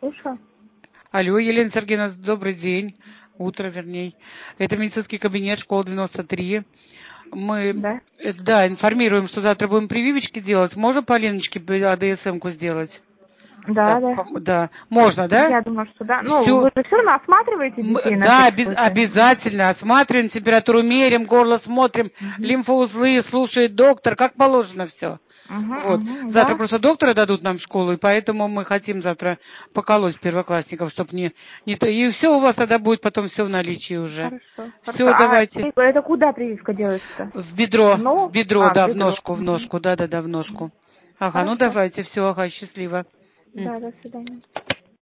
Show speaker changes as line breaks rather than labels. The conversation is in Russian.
Слушаю.
Алло, Елена Сергеевна, добрый день. Утро, вернее. Это медицинский кабинет, школа 93. Мы,
Да.
да, информируем, что завтра будем прививочки делать. Можно по Леночке АДСМ-ку сделать?
Да, да.
Да. Можно, да?
Я думаю, что да. Ну,
Все.
вы же все равно осматриваете детей на
Да,
всякий случай.
обязательно. Осматриваем, температуру меряем, горло смотрим, лимфоузлы, слушает доктор, как положено все. Вот. Завтра
Да.
просто доктора дадут нам в школу, и поэтому мы хотим завтра поколоть первоклассников, чтобы не то. И все у вас тогда будет потом все в наличии уже.
Хорошо.
Все,
А
давайте.
это куда прививка делается-то?
В бедро,
Ну,
да,
в
в
бедро.
ножку, в ножку, да, в ножку. Ага, ну
Хорошо.
давайте, все, ага, счастливо.
Да, до свидания.